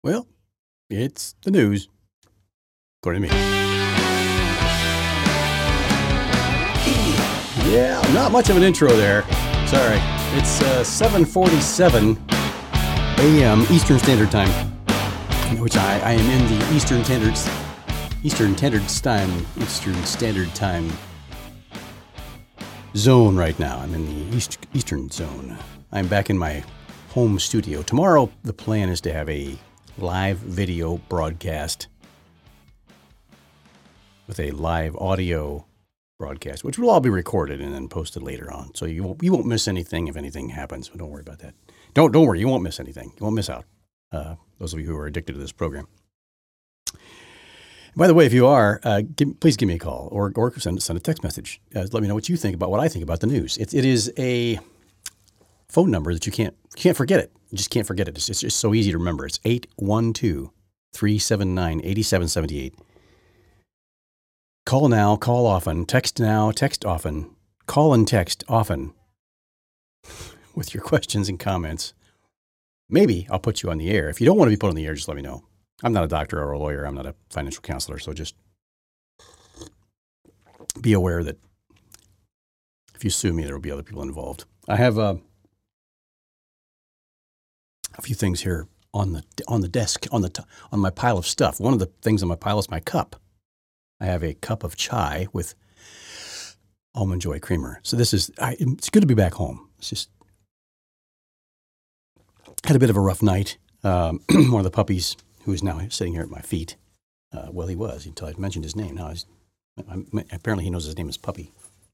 Well, it's the news, according to me. Yeah, not much of an intro there. Sorry. It's 7:47 a.m. Eastern Standard Time, which I am in the Eastern Standard Time zone right now. I'm in the Eastern Zone. I'm back in my home studio. Tomorrow, the plan is to have a live video broadcast with a live audio broadcast, which will all be recorded and then posted later on. So you won't miss anything if anything happens. But don't worry about that. Don't worry. You won't miss anything. You won't miss out. Those of you who are addicted to this program. By the way, if you are, please give me a call or send a text message. Let me know what you think about what I think about the news. It is a phone number that you can't forget it. You just can't forget it. It's just so easy to remember. It's 812-379-8778. Call now, call often, text now, text often, call and text often with your questions and comments. Maybe I'll put you on the air. If you don't want to be put on the air, just let me know. I'm not a doctor or a lawyer. I'm not a financial counselor. So just be aware that if you sue me, there will be other people involved. I have a few things here on the desk, on my pile of stuff. One of the things on my pile is my cup. I have a cup of chai with Almond Joy creamer. So it's good to be back home. It's just had a bit of a rough night. One of the puppies who is now sitting here at my feet. He was until I mentioned his name. Now apparently he knows his name is Puppy.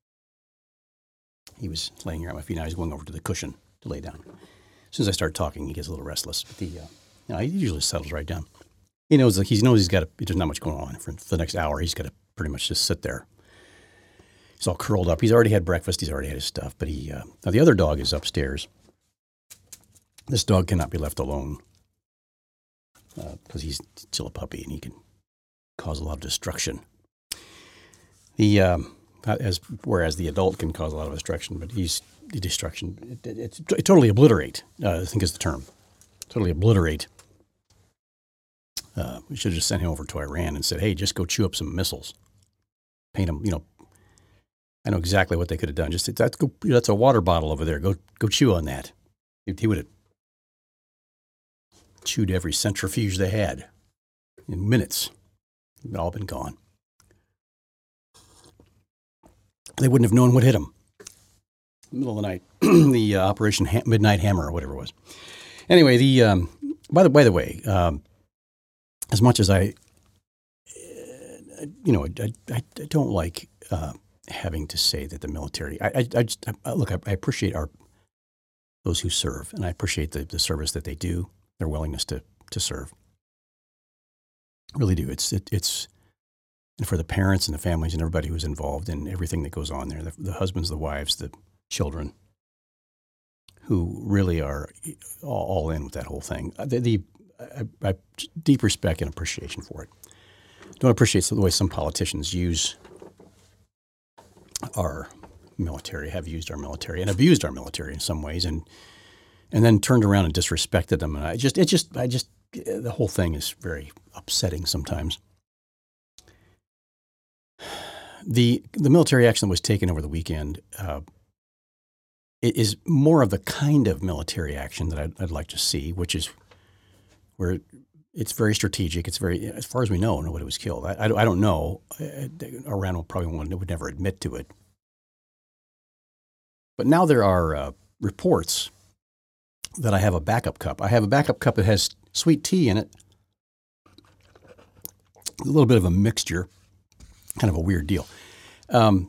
He was laying here at my feet. Now he's going over to the cushion to lay down. As soon as I start talking, he gets a little restless. But he usually settles right down. He knows there's not much going on for the next hour. He's got to pretty much just sit there. He's all curled up. He's already had breakfast. He's already had his stuff. But now the other dog is upstairs. This dog cannot be left alone because he's still a puppy and he can cause a lot of destruction. Whereas the adult can cause a lot of destruction, but he's the destruction. It's totally obliterate. I think is the term. Totally obliterate. We should have just sent him over to Iran and said, "Hey, just go chew up some missiles, paint them." I know exactly what they could have done. Just that's a water bottle over there. Go chew on that. He would have chewed every centrifuge they had in minutes. It'd all been gone. They wouldn't have known what hit them. Middle of the night, the Operation Midnight Hammer or whatever it was. Anyway, by the way. As much as I don't like having to say that the military. I appreciate those who serve, and I appreciate the service that they do, their willingness to serve. I really do. It's and for the parents and the families and everybody who's involved in everything that goes on there, the husbands, the wives, the children, who really are all in with that whole thing. I deep respect and appreciation for it. Don't appreciate the way some politicians use our military, have used our military, and abused our military in some ways, and then turned around and disrespected them. And the whole thing is very upsetting sometimes. The military action that was taken over the weekend it is more of the kind of military action that I'd like to see, which is where it's very strategic. It's very, as far as we know, nobody was killed. I don't know. Iran would never admit to it. But now there are reports that I have a backup cup. I have a backup cup that has sweet tea in it, a little bit of a mixture, kind of a weird deal. My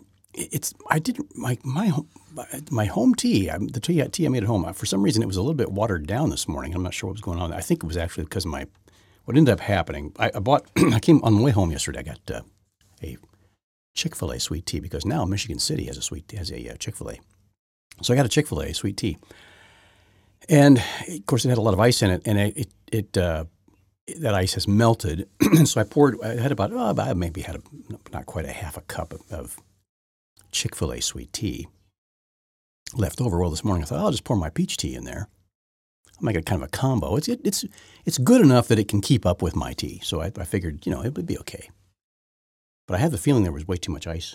home tea, the tea I made at home, for some reason it was a little bit watered down this morning. I'm not sure what was going on. I think it was actually because of what ended up happening. I came on the way home yesterday. I got a Chick-fil-A sweet tea because now Michigan City has a Chick-fil-A. So I got a Chick-fil-A sweet tea. And of course it had a lot of ice in it, and that ice has melted. So I had not quite a half a cup of Chick-fil-A sweet tea left over. Well, this morning I thought, I'll just pour my peach tea in there. make it kind of a combo. It's good enough that it can keep up with my tea. So I figured, it would be okay. But I have the feeling there was way too much ice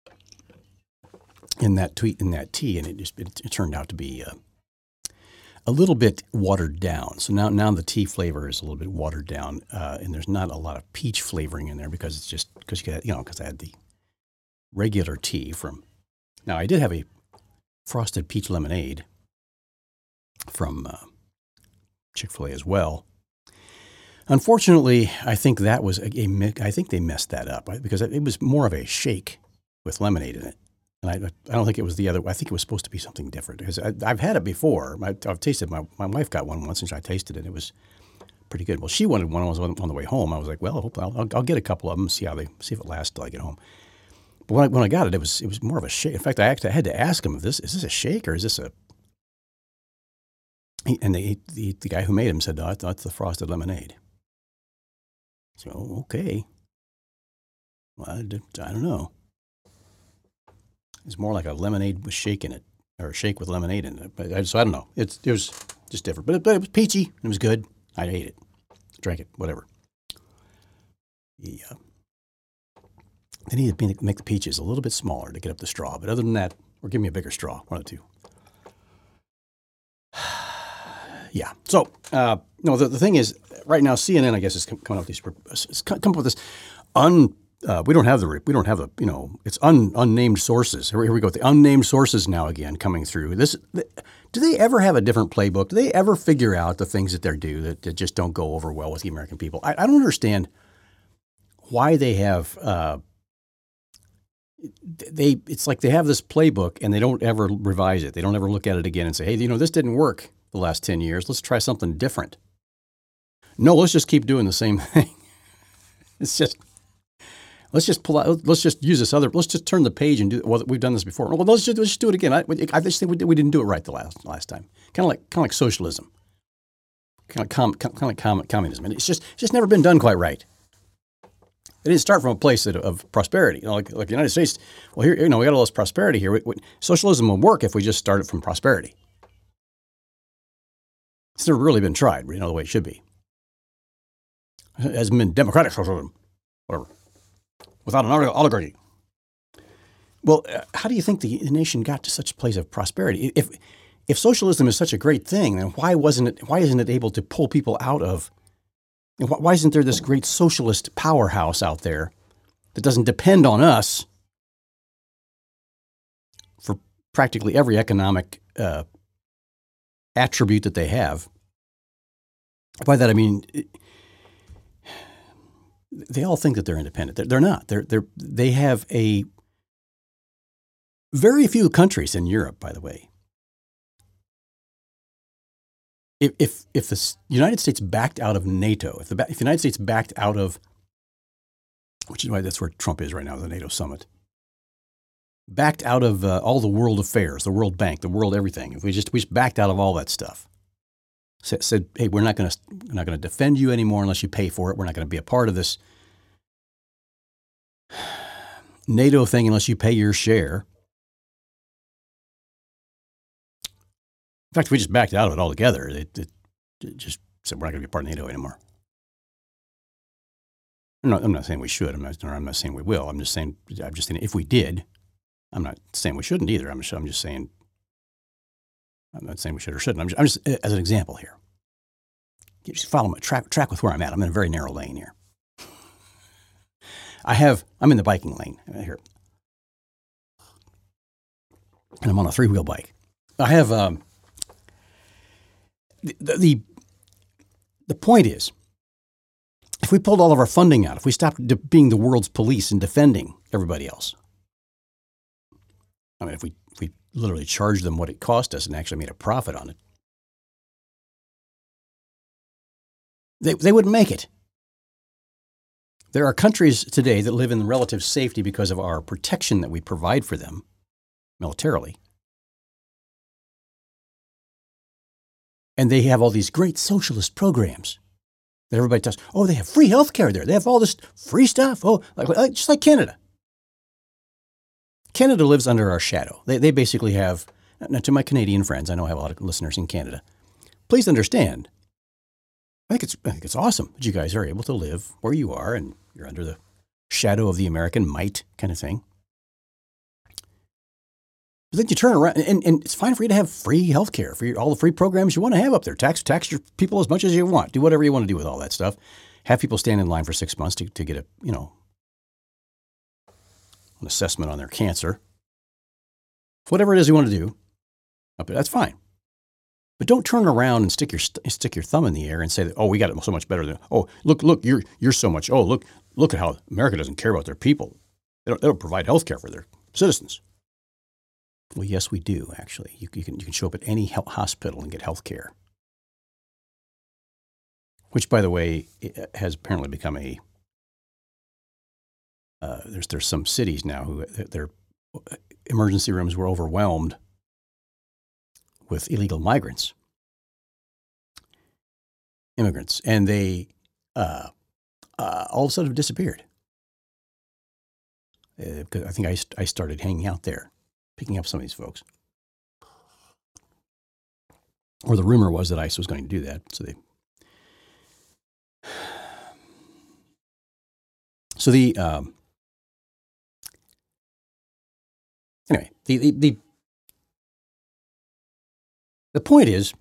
in that tea, and it turned out to be a little bit watered down. So now the tea flavor is a little bit watered down, and there's not a lot of peach flavoring in there because I had the regular tea from. Now I did have a frosted peach lemonade from Chick-fil-A as well. Unfortunately, I think that was I think they messed that up because it was more of a shake with lemonade in it. And I don't think it was the other. I think it was supposed to be something different because I've had it before. I've tasted. My wife got one once and I tasted it. It was pretty good. Well, she wanted one. I was on the way home. I was like, well, I'll get a couple of them. See if it lasts till I get home. But when I got it, it was more of a shake. In fact, I had to ask him, is this a shake or is this a? And the guy who made him said, no, that's the frosted lemonade. So okay. Well, I don't know. It's more like a lemonade with shake in it, or a shake with lemonade in it. So I don't know. It was just different, but it was peachy. It was good. I ate it, drank it, whatever. They need to make the peaches a little bit smaller to get up the straw, but other than that, or give me a bigger straw, one of the two. Yeah. So the thing is, right now CNN, I guess, is coming up with this we don't have the it's unnamed sources. Here we go. The unnamed sources now again coming through. Do they ever have a different playbook? Do they ever figure out the things that they do that just don't go over well with the American people? I don't understand why they have. It's like they have this playbook and they don't ever revise it. They don't ever look at it again and say, hey, this didn't work the last 10 years. Let's try something different. No, let's just keep doing the same thing. Let's just pull out. Let's just use this other. Let's just turn the page and do. Well, we've done this before. Well, let's just do it again. I just think we didn't do it right the last time. Kind of like socialism. Kind of like communism. And it's just never been done quite right. It didn't start from a place of prosperity. Like the United States. Well, here we got all this prosperity here. Socialism will work if we just started from prosperity. It's never really been tried. The way it should be. It hasn't been democratic socialism, whatever. Without an oligarchy. Well, how do you think the nation got to such a place of prosperity? If socialism is such a great thing, then why isn't it able to pull people out of? Why isn't there this great socialist powerhouse out there that doesn't depend on us for practically every economic attribute that they have? By that I mean. They all think that they're independent. They're not. They have a very few countries in Europe, by the way. If the United States backed out of NATO, if the United States backed out of, which is why that's where Trump is right now, the NATO summit, backed out of all the world affairs, the World Bank, the world everything. If we just backed out of all that stuff. Said, hey, we're not going to defend you anymore unless you pay for it. We're not going to be a part of this NATO thing unless you pay your share. In fact, if we just backed out of it altogether, it just said we're not going to be a part of NATO anymore. I'm not saying we should. I'm not saying we will. I'm just saying if we did. I'm not saying we shouldn't either. I'm just saying. I'm not saying we should or shouldn't. I'm just as an example here. You just follow my track with where I'm at. I'm in a very narrow lane here. I'm in the biking lane here, and I'm on a 3-wheel bike. I have the point is, if we pulled all of our funding out, if we stopped being the world's police and defending everybody else, I mean, if we literally charged them what it cost us and actually made a profit on it, they wouldn't make it. There are countries today that live in relative safety because of our protection that we provide for them militarily. And they have all these great socialist programs that everybody tells, oh, they have free health care there. They have all this free stuff. Oh, just like Canada. Canada lives under our shadow. They basically have, now to my Canadian friends, I know I have a lot of listeners in Canada, please understand, I think it's awesome that you guys are able to live where you are and you're under the shadow of the American might kind of thing. But then you turn around, and it's fine for you to have free health care, for all the free programs you want to have up there. Tax your people as much as you want. Do whatever you want to do with all that stuff. Have people stand in line for 6 months to get an assessment on their cancer. Whatever it is you want to do, up there, that's fine. But don't turn around and stick your thumb in the air and say that, oh, we got it so much better than, oh, look, you're so much, oh, look at how America doesn't care about their people. They don't provide health care for their citizens. Well, yes, we do, actually. You can show up at any hospital and get health care, which, by the way, has apparently become there's some cities now who their emergency rooms were overwhelmed with illegal immigrants, and they all of a sudden have disappeared. Because I think I started hanging out there, picking up some of these folks. Or the rumor was that ICE was going to do that. Anyway, the point is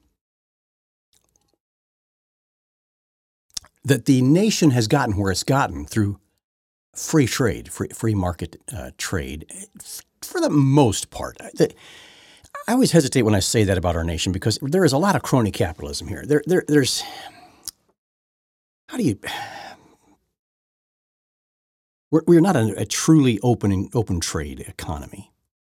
that the nation has gotten where it's gotten through free trade, free market trade, for the most part. I always hesitate when I say that about our nation because there is a lot of crony capitalism here. There's how do you? We're not a truly open trade economy,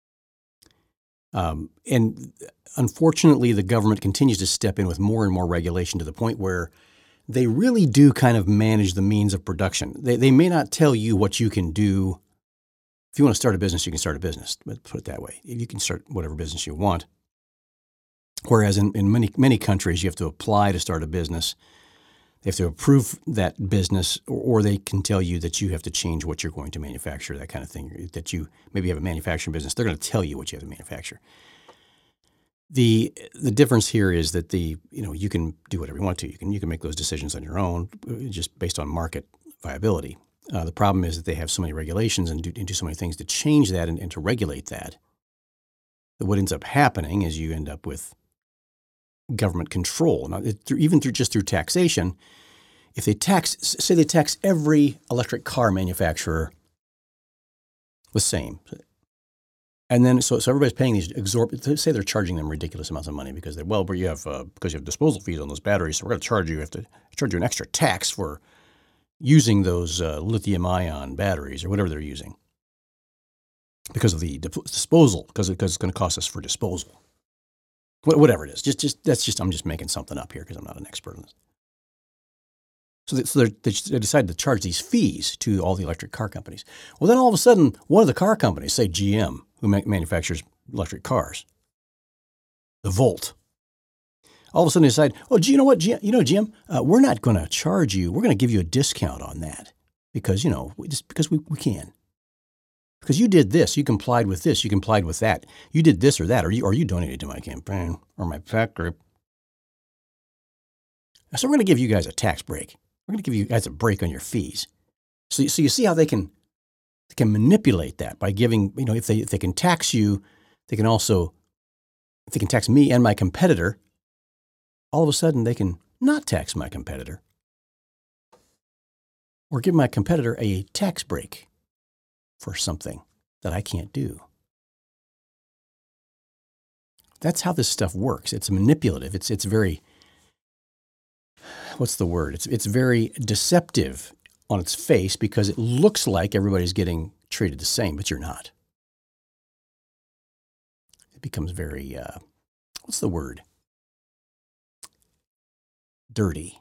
and unfortunately, the government continues to step in with more and more regulation to the point where they really do kind of manage the means of production. They may not tell you what you can do. If you want to start a business, you can start a business. Let's put it that way. You can start whatever business you want. Whereas in many countries, you have to apply to start a business. They have to approve that business, or they can tell you that you have to change what you're going to manufacture, that kind of thing. That you maybe have a manufacturing business. They're going to tell you what you have to manufacture. The difference here is that you can do whatever you want to. You can make those decisions on your own, just based on market viability. The problem is that they have so many regulations and do so many things to change that and to regulate that. That what ends up happening is you end up with government control. Now, even through taxation, if they tax every electric car manufacturer the same. And then, so everybody's paying these exorbitant. Say they're charging them ridiculous amounts of money because because you have disposal fees on those batteries, so we're going to charge you. Have to charge you an extra tax for using those lithium-ion batteries or whatever they're using because of the disposal. Because it's going to cost us for disposal. Whatever it is, I'm just making something up here because I'm not an expert on this. So they decided to charge these fees to all the electric car companies. Well, then all of a sudden, one of the car companies, say GM, who manufactures electric cars, the Volt, all of a sudden they decide, oh, you know what, GM, we're not going to charge you. We're going to give you a discount on that because, because we can. Because you did this, you complied with this, you complied with that. You did this or that, or you donated to my campaign or my PAC group. So we're going to give you guys a tax break. We're going to give you guys a break on your fees. So you see how they can manipulate that by giving, if they can tax you, they can also, if they can tax me and my competitor, all of a sudden they can not tax my competitor or give my competitor a tax break for something that I can't do. That's how this stuff works. It's manipulative. It's very, what's the word? It's very deceptive on its face because it looks like everybody's getting treated the same, but you're not. It becomes very, what's the word? Dirty.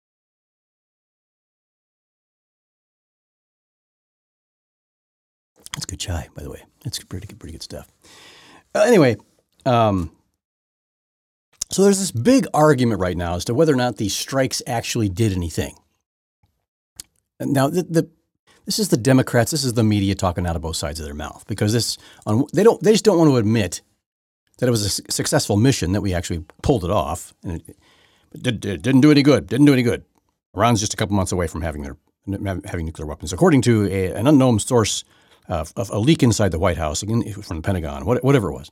That's good chai, by the way. It's pretty good stuff. Anyway, so there's this big argument right now as to whether or not these strikes actually did anything. Now, this is the Democrats, this is the media talking out of both sides of their mouth because they just don't want to admit that it was a successful mission, that we actually pulled it off, and Didn't do any good. Didn't do any good. Iran's just a couple months away from having nuclear weapons, according to an unknown source of a leak inside the White House from the Pentagon, whatever it was.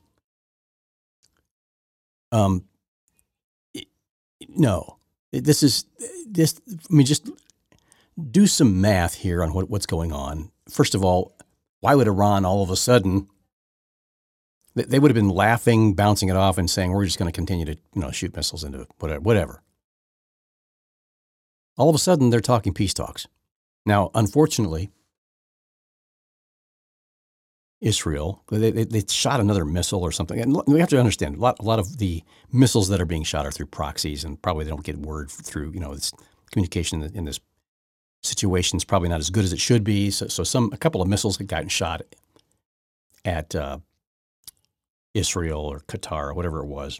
No, this is this. I mean, just do some math here on what's going on. First of all, why would Iran all of a sudden? They would have been laughing, bouncing it off, and saying, "We're just going to continue to shoot missiles into whatever." All of a sudden, they're talking peace talks. Now, unfortunately, Israel, they shot another missile or something. And we have to understand, a lot of the missiles that are being shot are through proxies, and probably they don't get word through, this communication in this situation is probably not as good as it should be. So a couple of missiles had gotten shot at Israel or Qatar or whatever it was.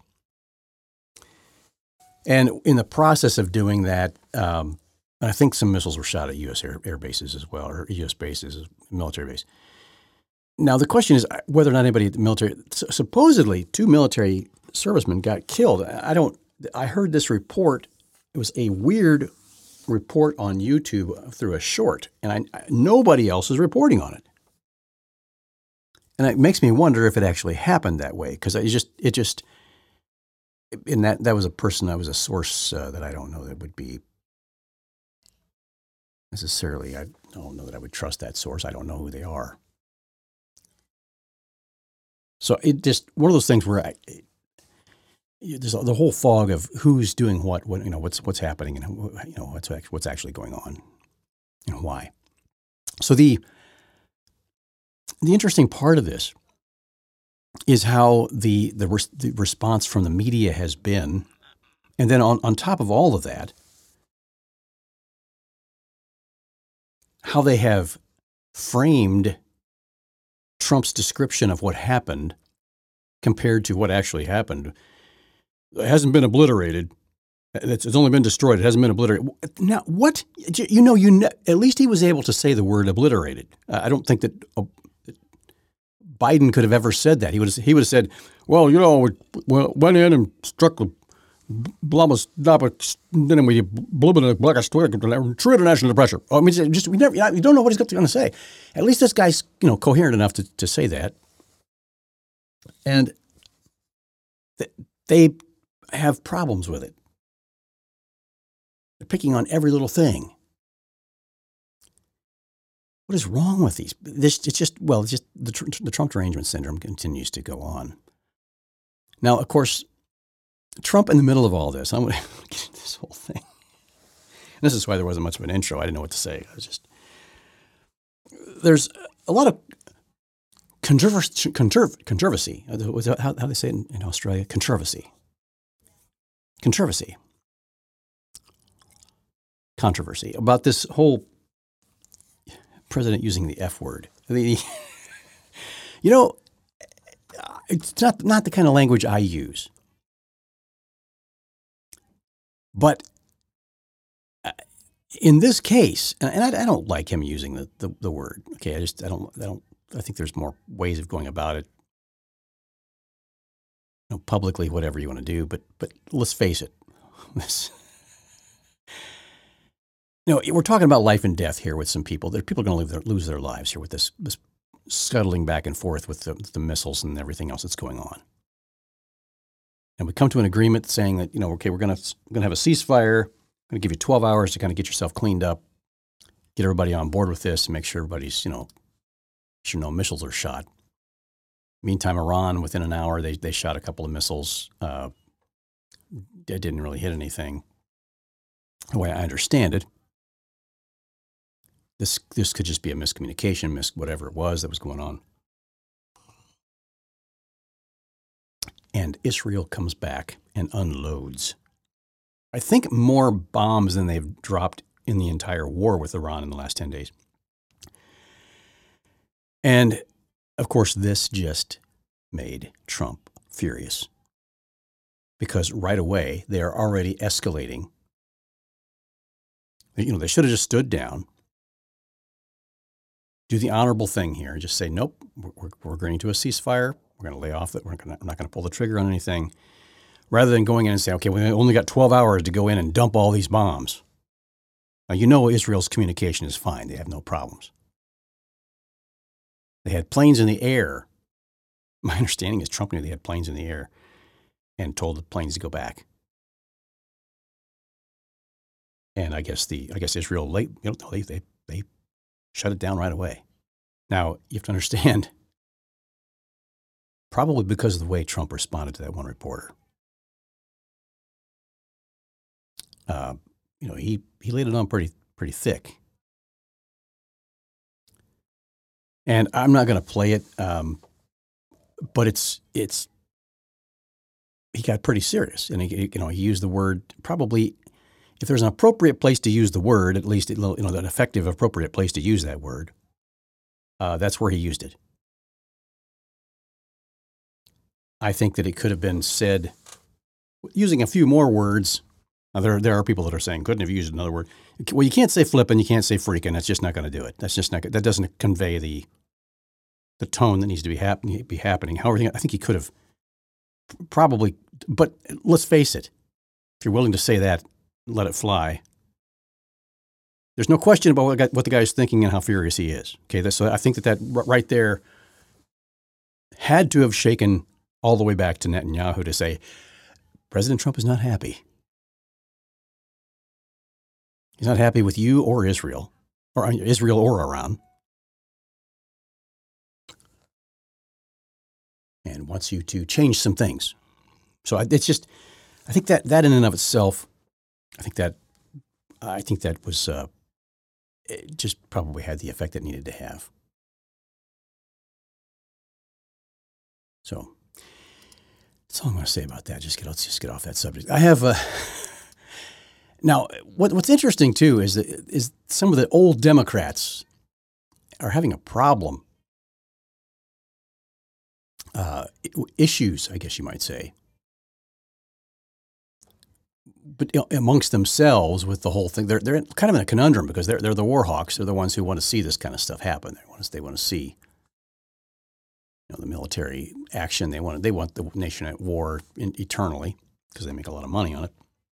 And in the process of doing that, I think some missiles were shot at U.S. air bases as well, or U.S. bases, military base. Now, the question is whether or not anybody at the military, supposedly 2 military servicemen got killed. I heard this report. It was a weird report on YouTube through a short, and nobody else is reporting on it. And it makes me wonder if it actually happened that way, because and that was a source that I don't know that would be necessarily, I don't know that I would trust that source. I don't know who they are. So it just one of those things where there's the whole fog of who's doing what's happening, and what's actually going on, and why. So the interesting part of this is how the response from the media has been, and then on top of all of that, how they have framed Trump's description of what happened compared to what actually happened. It hasn't been obliterated. It's only been destroyed. It hasn't been obliterated. Now, what? At least he was able to say the word obliterated. I don't think that Biden could have ever said that. He would have said, well, we went in and struck the then we blew it like a true national pressure. I mean, you don't know what he's going to say. At least this guy's, coherent enough to say that. And they have problems with it. They're picking on every little thing. What is wrong with these? It's just the Trump derangement syndrome continues to go on. Now, of course, Trump in the middle of all this, I'm going to get into this whole thing. And this is why there wasn't much of an intro. I didn't know what to say. There's a lot of controversy. How they say it in Australia? Controversy. Controversy about this whole president using the F word. It's not the kind of language I use. But in this case, and I don't like him using the word. Okay, I think there's more ways of going about it. Publicly, whatever you want to do. But let's face it. We're talking about life and death here with some people. People are going to lose their lives here with this scuttling back and forth with the missiles and everything else that's going on. And we come to an agreement saying that, okay, we're going to have a ceasefire. I'm going to give you 12 hours to kind of get yourself cleaned up, get everybody on board with this, and make sure everybody's, sure no missiles are shot. Meantime, Iran, within an hour, they shot a couple of missiles. That didn't really hit anything. The way I understand it, this could just be a miscommunication, whatever it was that was going on. And Israel comes back and unloads, I think, more bombs than they've dropped in the entire war with Iran in the last 10 days. And, of course, this just made Trump furious. Because right away, they are already escalating. They should have just stood down, do the honorable thing here, and just say, nope, we're agreeing to a ceasefire. We're going to lay off that. I'm not going to pull the trigger on anything. rather than going in and saying, okay, we only got 12 hours to go in and dump all these bombs. Now, you know Israel's communication is fine. They have no problems. They had planes in the air. My understanding is Trump knew they had planes in the air and told the planes to go back. And I guess Israel they shut it down right away. Now, you have to understand, probably because of the way Trump responded to that one reporter. He laid it on pretty thick. And I'm not going to play it, but it's he got pretty serious, and he used the word probably. If there's an appropriate place to use the word, at least an effective, appropriate place to use that word, that's where he used it. I think that it could have been said using a few more words. Now, there are people that are saying couldn't have used another word. Well, you can't say flipping, you can't say freaking. That's just not going to do it. That doesn't convey the tone that needs to be happening. However, I think he could have probably. But let's face it, if you're willing to say that, let it fly. There's no question about what the guy's thinking and how furious he is. Okay, so I think that right there had to have shaken all the way back to Netanyahu to say, President Trump is not happy. He's not happy with you or Israel or Iran, and wants you to change some things. So I think that in and of itself, I think that was it just probably had the effect it needed to have. So that's all I'm going to say about that. Let's just get off that subject. I have now. What's interesting too is some of the old Democrats are having a problem. Issues, I guess you might say, but amongst themselves with the whole thing, they're kind of in a conundrum because they're the war hawks. They're the ones who want to see this kind of stuff happen. They want to see, the military action. They want the nation at war eternally because they make a lot of money on it.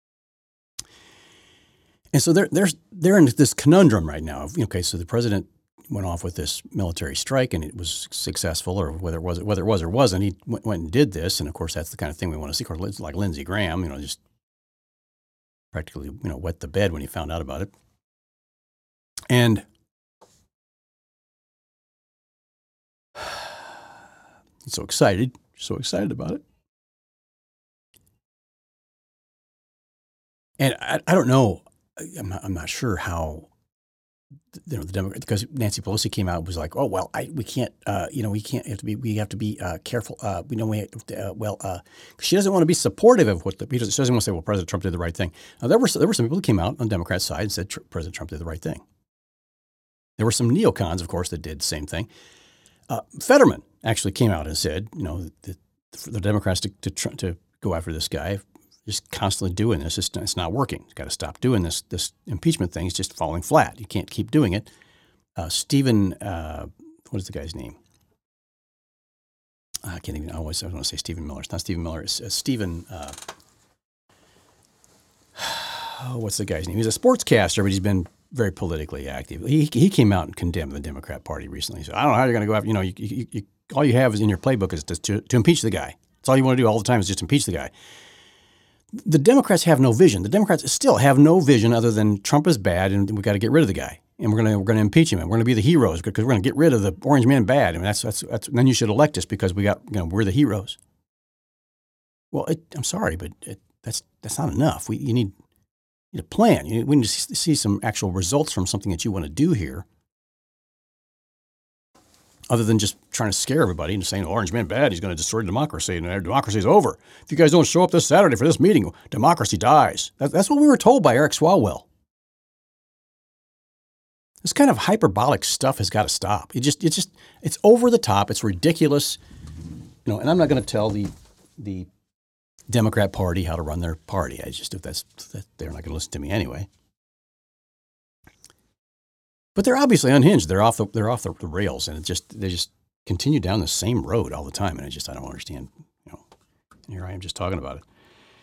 And so they're in this conundrum right now. Okay, so the president went off with this military strike and it was successful, or whether it was or wasn't, he went and did this. And of course, that's the kind of thing we want to see. Of course, like Lindsey Graham, just practically, wet the bed when he found out about it. And so excited about it. And I don't know, I'm not sure how, the Democrats, because Nancy Pelosi came out and was like, oh, well, we can't, we have to be careful. She doesn't want to be supportive of she doesn't want to say, well, President Trump did the right thing. Now, there were some people who came out on the Democrat side and said President Trump did the right thing. There were some neocons, of course, that did the same thing. Fetterman actually came out and said, for the Democrats to go after this guy, just constantly doing this, it's not working. You've got to stop doing this. This impeachment thing is just falling flat. You can't keep doing it. Stephen, what is the guy's name? I can't even. I want to say Stephen Miller. It's not Stephen Miller. It's Stephen. What's the guy's name? He's a sportscaster, but he's been very politically active. He came out and condemned the Democrat Party recently. So I don't know how you're going to go after. All you have is in your playbook is to impeach the guy. That's all you want to do all the time is just impeach the guy. The Democrats have no vision. The Democrats still have no vision other than Trump is bad and we got to get rid of the guy. And we're going to impeach him and we're going to be the heroes because we're going to get rid of the orange man bad. I mean, that's then you should elect us because we're the heroes. Well, I'm sorry, but that's not enough. You need a plan. We need to see some actual results from something that you want to do here, other than just trying to scare everybody and saying, orange man bad, he's going to destroy democracy, and democracy is over. If you guys don't show up this Saturday for this meeting, democracy dies. That's what we were told by Eric Swalwell. This kind of hyperbolic stuff has got to stop. It's over the top. It's ridiculous. And I'm not going to tell the Democrat Party how to run their party. They're not going to listen to me anyway. But they're obviously unhinged. They're off the rails, and they just continue down the same road all the time. And I don't understand. And here I am just talking about it.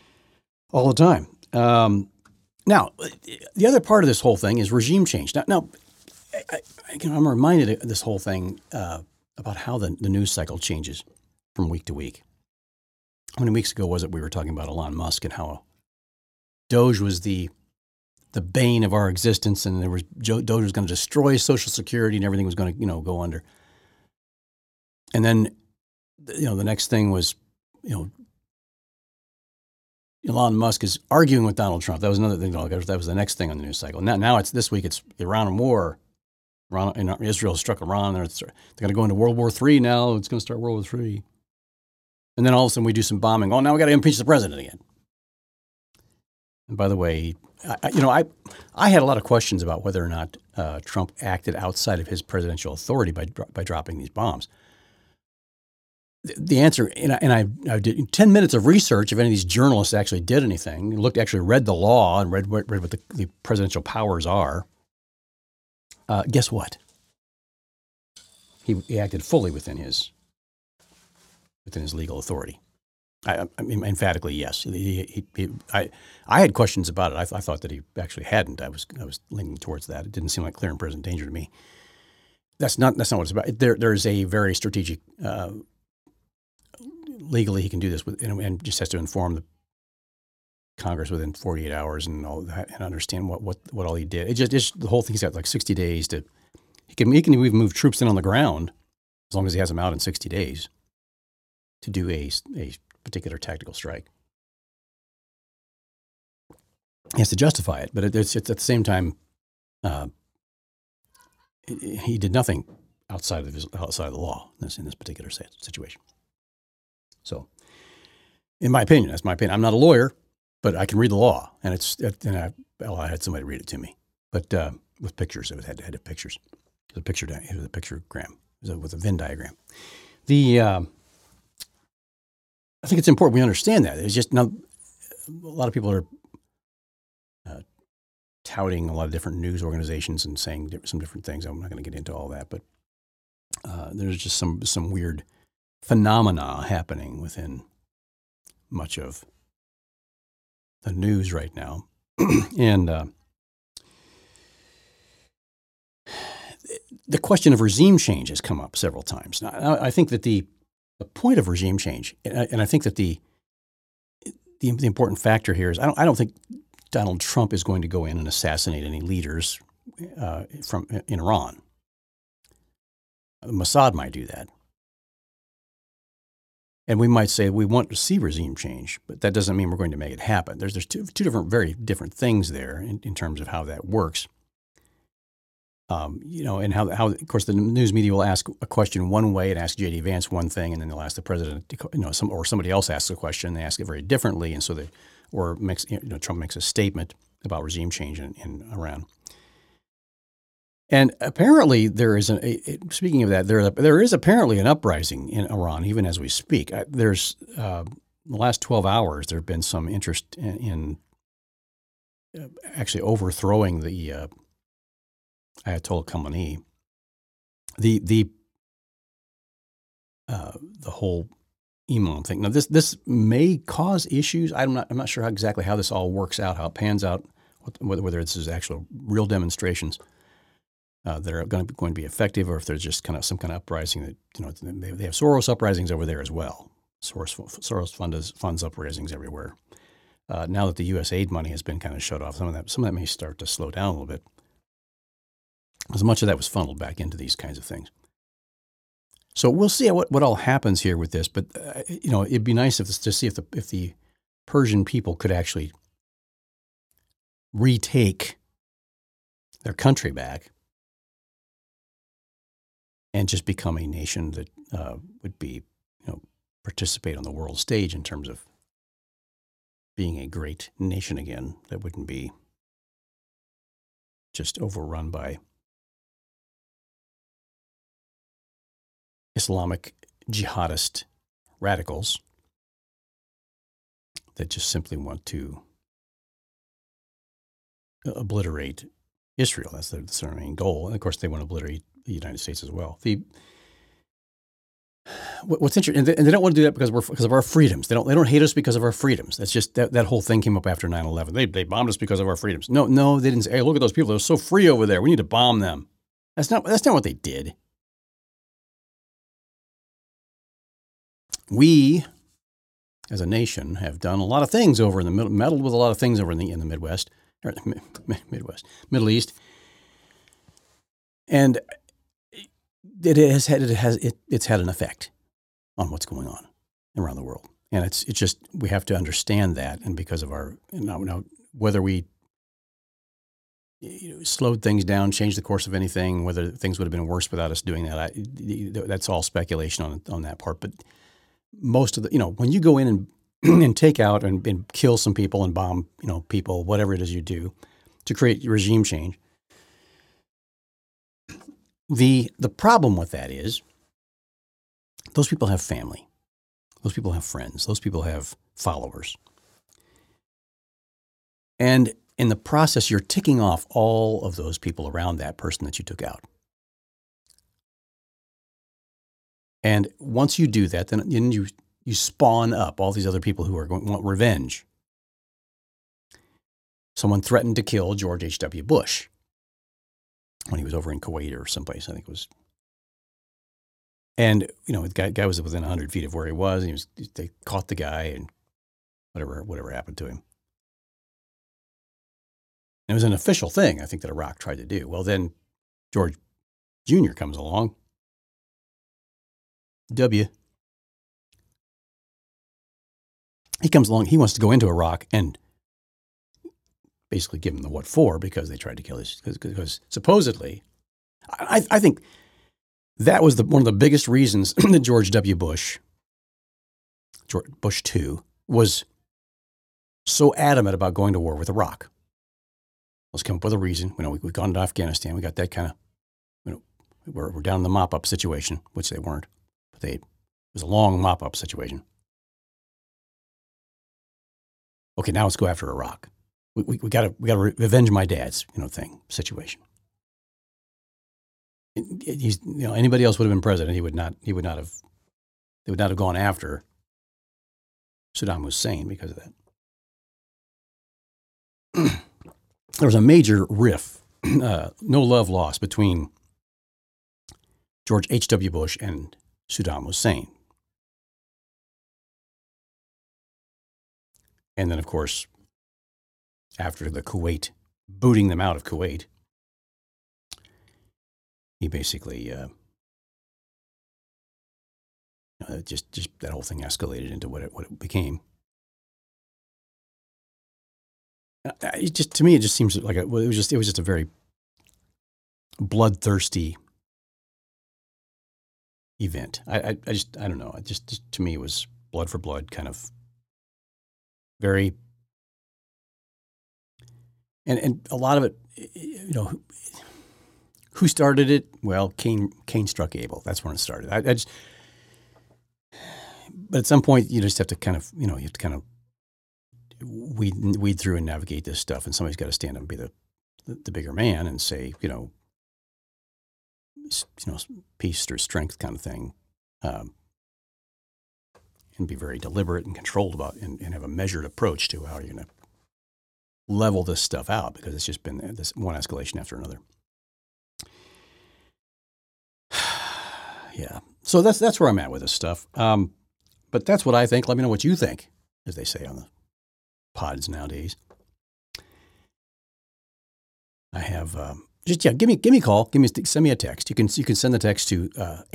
all the time. Now, the other part of this whole thing is regime change. Now I'm reminded of this whole thing about how the news cycle changes from week to week. How many weeks ago was it we were talking about Elon Musk and how Doge was the bane of our existence, and Doge was going to destroy Social Security, and everything was going to go under. And then the next thing was Elon Musk is arguing with Donald Trump. That was another thing. That was the next thing on the news cycle. Now it's this week. It's Iran and war. Israel struck Iran. They're going to go into World War III now. It's going to start World War III. And then all of a sudden we do some bombing. Oh, now we got to impeach the president again. And by the way, I had a lot of questions about whether or not Trump acted outside of his presidential authority by dropping these bombs. The answer, and I did 10 minutes of research if any of these journalists actually did anything, read the law and read what the presidential powers are. Guess what? He acted fully within his legal authority. I mean, emphatically, yes. I had questions about it. I thought that he actually hadn't. I was leaning towards that. It didn't seem like clear and present danger to me. That's not what it's about. There's a very strategic. Legally, he can do this and just has to inform the Congress within 48 hours and all that, and understand what all he did. It just the whole thing's got like 60 days to. He can even move troops in on the ground as long as he has them out in 60 days to do a particular tactical strike. He has to justify it, but it's at the same time, he did nothing outside of the law in this particular situation. So, in my opinion, that's my opinion. I'm not a lawyer, but I can read the law, and I had somebody read it to me, but with pictures. It had to have pictures. It was a picture. It was a pictogram. It was with a Venn diagram. I think it's important we understand that. It's just now a lot of people are touting a lot of different news organizations and saying some different things. I'm not going to get into all that, but there's just some weird phenomena happening within much of the news right now, and the question of regime change has come up several times. Now, I think that the point of regime change, and I think that the important factor here is I don't think Donald Trump is going to go in and assassinate any leaders in Iran. Mossad might do that. And we might say we want to see regime change, but that doesn't mean we're going to make it happen. There's two very different things there in terms of how that works. And how of course the news media will ask a question one way and ask J.D. Vance one thing, and then they'll ask the president, or somebody else asks a question, and they ask it very differently, and so Trump makes a statement about regime change in Iran. And apparently there is speaking of that, there is apparently an uprising in Iran even as we speak. There's the last 12 hours there have been some interest in actually overthrowing the Ayatollah Khamenei. The whole imam thing. Now this may cause issues. I'm not sure exactly how this all works out, how it pans out, whether this is actual real demonstrations that are going to be effective, or if there's just kind of some kind of uprising that they have Soros uprisings over there as well. Soros funds uprisings everywhere. Now that the U.S. aid money has been kind of shut off, some of that may start to slow down a little bit. As much of that was funneled back into these kinds of things. So we'll see what all happens here with this. But it'd be nice to see if the Persian people could actually retake their country back and just become a nation that would be, participate on the world stage in terms of being a great nation again. That wouldn't be just overrun by Islamic jihadist radicals that just simply want to obliterate Israel. That's their main goal. And of course, they want to obliterate the United States as well. What's interesting, and they don't want to do that because of our freedoms. They don't hate us because of our freedoms. That's just that whole thing came up after 9/11. They bombed us because of our freedoms. No, they didn't say, hey, look at those people. They're so free over there. We need to bomb them. That's not what they did. We, as a nation, have done a lot of things over in the middle, meddled with a lot of things over in the Midwest, or Middle East, and it's had an effect on what's going on around the world. And it's just, we have to understand that. And because of our, now whether we slowed things down, changed the course of anything, whether things would have been worse without us doing that, that's all speculation on that part. But most of the, when you go in and take out and kill some people and bomb, people, whatever it is you do to create regime change, the problem with that is those people have family. Those people have friends. Those people have followers. And in the process, you're ticking off all of those people around that person that you took out. And once you do that, then you spawn up all these other people who are going to want revenge. Someone threatened to kill George H.W. Bush when he was over in Kuwait or someplace, I think it was. And, the guy was within 100 feet of where he was. And they caught the guy and whatever happened to him. And it was an official thing, I think, that Iraq tried to do. Well, then George Jr. comes along. He comes along. He wants to go into Iraq and basically give him the what for, because they tried to kill us. Because supposedly, I think that was one of the biggest reasons that George W. Bush II, was so adamant about going to war with Iraq. Let's come up with a reason. We've gone to Afghanistan. We got that kind of, we're down in the mop-up situation, which they weren't. But it was a long mop-up situation. Okay, now let's go after Iraq. We got to revenge my dad's situation. He's anybody else would have been president. They would not have gone after Saddam Hussein because of that. There was a major rift, no love lost between George H.W. Bush and Saddam Hussein. And then, of course, after the Kuwait, booting them out of Kuwait, he basically, just that whole thing escalated into what it became. To me, it just seems like it was just a very bloodthirsty event. I don't know. It just to me, it was blood for blood, kind of very, and a lot of it, who started it? Well, Cain struck Abel. That's when it started. But at some point, you just have to kind of, you have to kind of weed through and navigate this stuff, and somebody's got to stand up and be the bigger man and say, peace through strength kind of thing, and be very deliberate and controlled about and have a measured approach to how you're going to level this stuff out, because it's just been this one escalation after another. Yeah. So that's where I'm at with this stuff. But that's what I think. Let me know what you think, as they say on the pods nowadays. I have give me a call. Send me a text. You can send the text to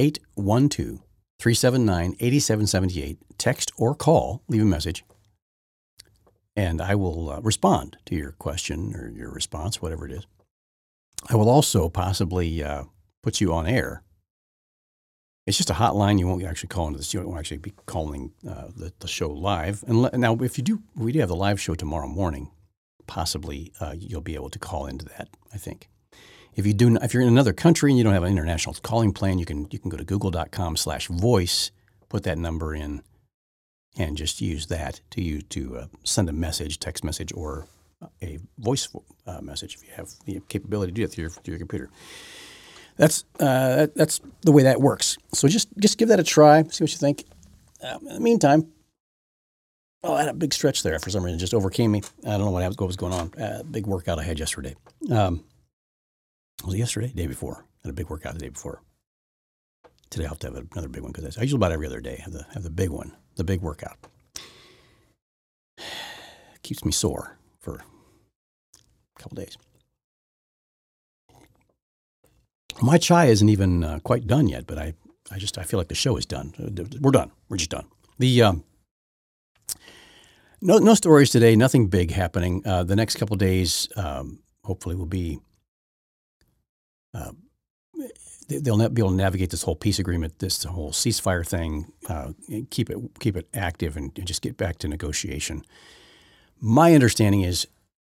812-379-8778. Text or call. Leave a message, and I will respond to your question or your response, whatever it is. I will also possibly put you on air. It's just a hotline. You won't actually call into this. You won't actually be calling the show live. And now, we do have the live show tomorrow morning. Possibly you'll be able to call into that, I think. If you're in another country and you don't have an international calling plan, you can go to google.com/voice, put that number in, and just use that to send a message, text message, or a voice message if you have the capability to do it through your computer. that's the way that works. So just give that a try. See what you think. In the meantime, I had a big stretch there for some reason. It just overcame me. I don't know what was going on. Big workout I had yesterday. Was it yesterday? Day before. I had a big workout the day before. Today I'll have to have another big one because I usually about every other day have the big one, the big workout. Keeps me sore for a couple days. My chai isn't even quite done yet, but I feel like the show is done. We're done. We're just done. No stories today. Nothing big happening. The next couple of days, hopefully, will be. They'll be able to navigate this whole peace agreement, this whole ceasefire thing, keep it active, and just get back to negotiation. My understanding is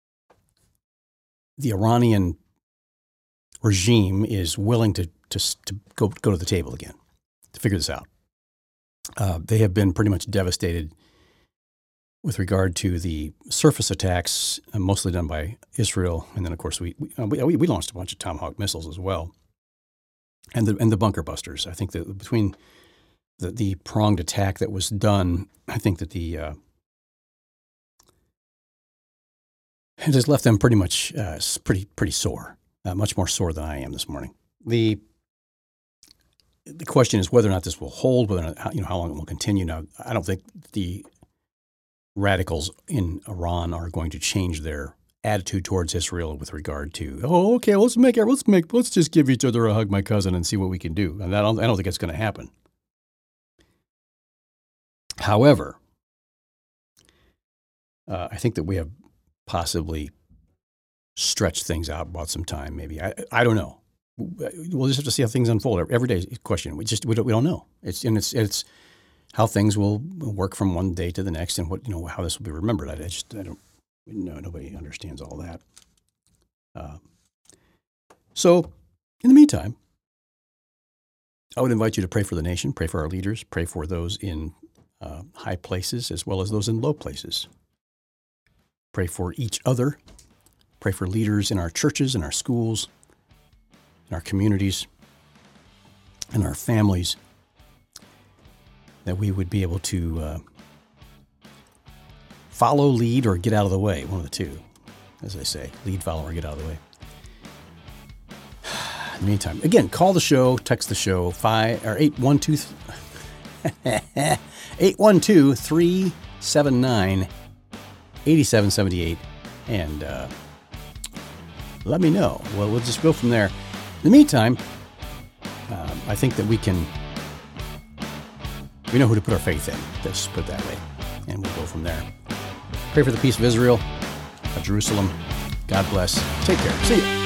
the Iranian regime is willing to go to the table again to figure this out. They have been pretty much devastated with regard to the surface attacks, mostly done by Israel, and then of course we launched a bunch of Tomahawk missiles as well, and the bunker busters. I think that between the pronged attack that was done, I think that it has left them pretty much pretty sore, much more sore than I am this morning. The question is whether or not this will hold, whether or not, how long it will continue. Now, I don't think the radicals in Iran are going to change their attitude towards Israel with regard to, okay, let's just give each other a hug, my cousin, and see what we can do. And I don't think it's going to happen. However, I think that we have possibly stretched things out, bought some time, maybe. I don't know. We'll just have to see how things unfold. Every day is a question. We don't know. It's how things will work from one day to the next, and how this will be remembered. I don't know. Nobody understands all that. So, in the meantime, I would invite you to pray for the nation, pray for our leaders, pray for those in high places as well as those in low places. Pray for each other. Pray for leaders in our churches, in our schools, in our communities, in our families, that we would be able to follow, lead, or get out of the way. One of the two, as they say. Lead, follow, or get out of the way. In the meantime, again, call the show, text the show, 812-379-8778, and let me know. Well, we'll just go from there. In the meantime, I think that we know who to put our faith in. Let's put it that way. And we'll go from there. Pray for the peace of Israel, of Jerusalem. God bless. Take care. See you.